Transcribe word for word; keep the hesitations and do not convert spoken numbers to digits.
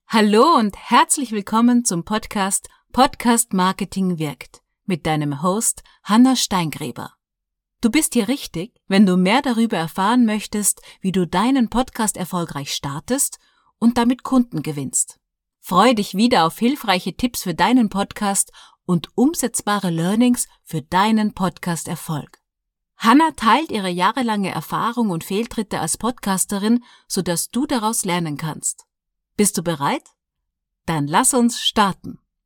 Hallo und herzlich willkommen zum Podcast Podcast Marketing wirkt mit deinem Host Hanna Steingräber. Du bist hier richtig, wenn du mehr darüber erfahren möchtest, wie du deinen Podcast erfolgreich startest und damit Kunden gewinnst. Freue dich wieder auf hilfreiche Tipps für deinen Podcast und umsetzbare Learnings für deinen Podcast-Erfolg. Hanna teilt ihre jahrelange Erfahrung und Fehltritte als Podcasterin, sodass du daraus lernen kannst. Bist du bereit? Dann lass uns starten.